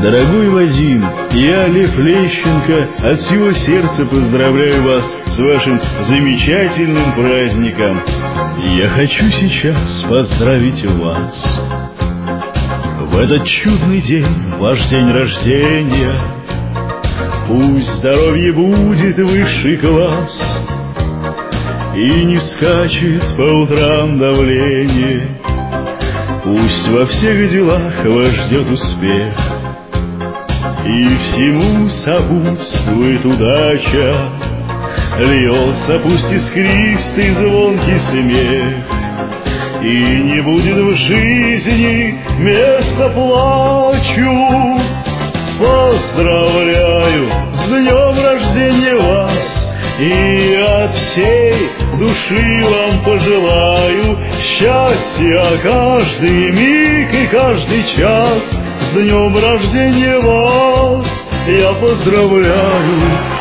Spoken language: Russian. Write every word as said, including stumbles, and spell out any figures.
Дорогой Вадим, я, Лев Лещенко, от всего сердца поздравляю вас с вашим замечательным праздником. Я хочу сейчас поздравить вас. В этот чудный день, ваш день рождения, пусть здоровье будет высший класс, и не скачет по утрам давление. Пусть во всех делах вас ждет успех, и всему сопутствует удача. Льется пусть искристый звонкий смех, и не будет в жизни места плачу. Поздравляю с днем рождения вас, и от всей души вам пожелаю счастья каждый миг и каждый час. С днем рождения вас я поздравляю.